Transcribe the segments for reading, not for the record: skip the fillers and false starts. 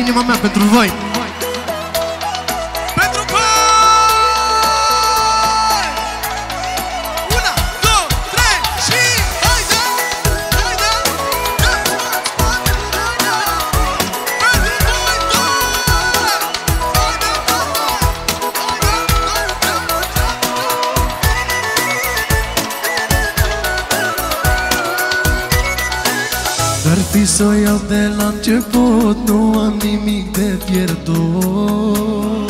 inima mea pentru voi. Pentru voi! 1, 2, 3 și haide! Haide! Pentru voi Dar fi să o iau de la început, nu am nimic de pierdut.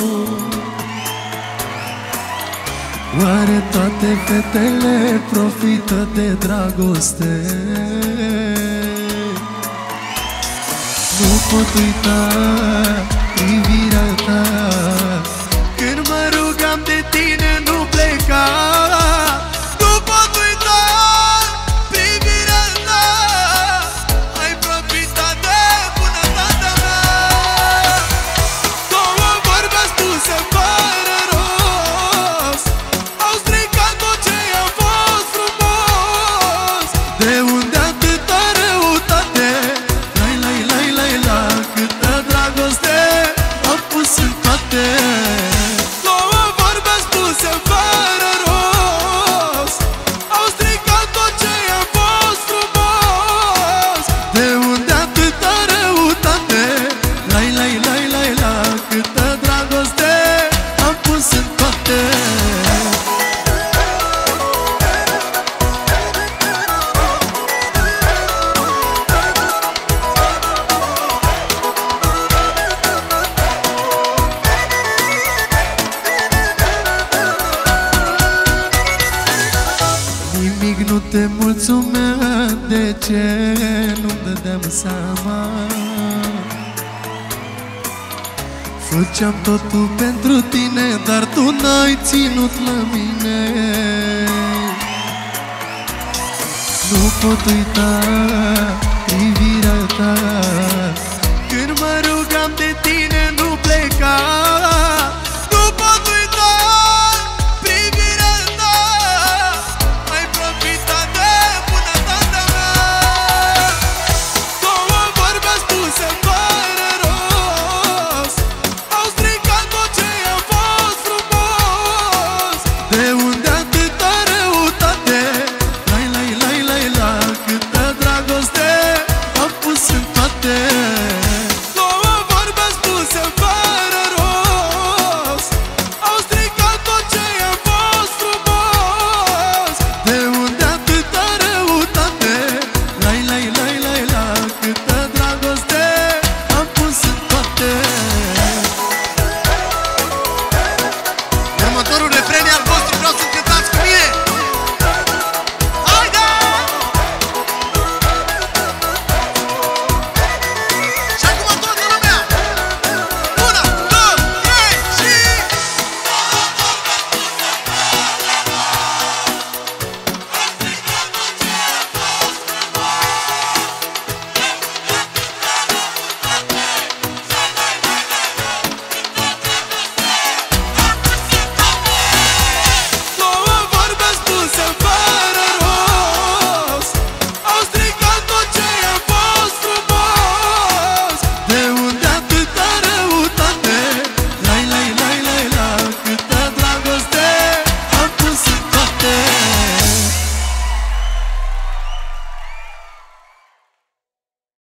Oare toate fetele profită de dragoste? Nu pot uita privirea ta când mă rugam de tine, nu pleca. nu pot uita privirea ta. Ai profitat de bunătatea mea. Două vorbe spuse fără rost au stricat tot ce a fost frumos. De unde atâta răutate? Lai, lai, lai, lai, la câtă dragoste am pus în toate. Două vorbe spuse fără rost au stricat tot ce a fost frumos. De unde atâta răutate? Lai, lai, lai, lai, la câtă dragoste am pus în toate. Nimic nu te mulțumea, de ce nu-mi dădeam seama? Făceam totul pentru tine, dar tu n-ai ținut la mine. Nu pot uita privirea ta când mă rugam de tine, nu pleca.